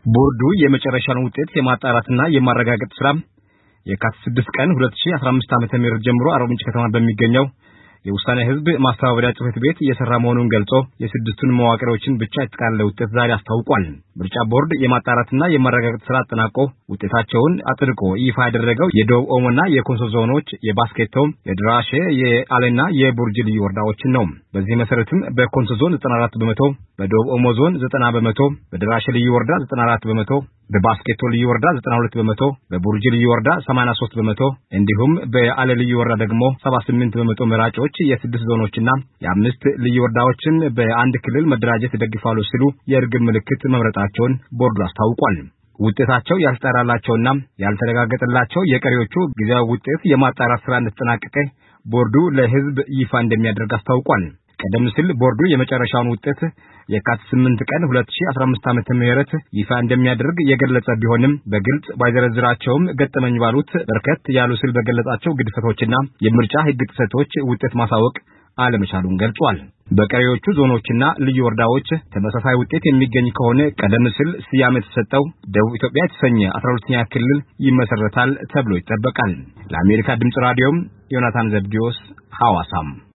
ቦርዱ የመጨረሻውን ውጤት የማጣራትና የማረጋገጥ ስራ የካቲት 6 ቀን 2015 ዓ.ም ጀምሮ አርባ ምንጭ ከተማ በሚገኘው የውሳኔ ህዝብ ማስተባበሪያ ጽሕፈት ቤት እየሰራ መሆኑን ገልጾ የስድስቱን መዋቅሮችን ብቻ የተቃለለ ውጤት ዛሬ አስታውቋል። ምርጫ ቦርድ የማጣራትና የማረጋገጥ ስራ አጠናቆ ውጤታቸውን አጥርቆ ይፋ ያደረገው የደቡብ ኦሞና የኮንሶ ዞኖች የባስኬቶ፣ የድራሼ፣ የአለና የቡርጂ ልዩ ወረዳዎችን ነው። በዚህ መሰረትም በኮንሶ ዞን 94 በመቶ፣ በደቡብ ኦሞ ዞን 90 በመቶ፣ በድራሼ ልዩ ወረዳ 94 በመቶ፣ በባስኬቶ ልዩ ወረዳ 92 በመቶ፣ በቡርጂ ልዩ ወረዳ 83 በመቶ እንዲሁም በአለ ልዩ ወረዳ ደግሞ 78 በመቶ መራጮች የስድስት ዞኖችና የአምስት ልዩ ወረዳዎችን በአንድ ክልል መደራጀት ይደግፋሉ ሲሉ የእርግብ ምልክት መምረጣቸውን ቦርዱ አስታውቋል። ውጤታቸው ያልተጣራላቸውና ያልተረጋገጠላቸው የቀሪዎቹ ጊዜያዊ ውጤት የማጣራት ስራ እንደተጠናቀቀ ቦርዱ ለህዝብ ይፋ እንደሚያደርግ አስታውቋል። ቀደም ሲል ቦርዱ የመጨረሻውን ውጤት የካቲት 8 ቀን 2015 ዓ.ም ይፋ እንደሚያደርግ የገለጸ ቢሆንም በግልጽ ባይዘረዝራቸውም ገጠመኝ ባሉት በርከት ያሉ ሲል በገለጻቸው ግድፈቶችና የምርጫ ህግ ጥሰቶች ውጤት ማሳወቅ አለመቻሉን ገልጿል። በቀሪዎቹ ዞኖችና ልዩ ወረዳዎች ተመሳሳይ ውጤት የሚገኝ ከሆነ ቀደም ሲል ስያሜ የተሰጠው ደቡብ ኢትዮጵያ የተሰኘ 12ኛ ክልል ይመሰረታል ተብሎ ይጠበቃል። ለአሜሪካ ድምጽ ራዲዮም ዮናታን ዘብዲዮስ ሐዋሳም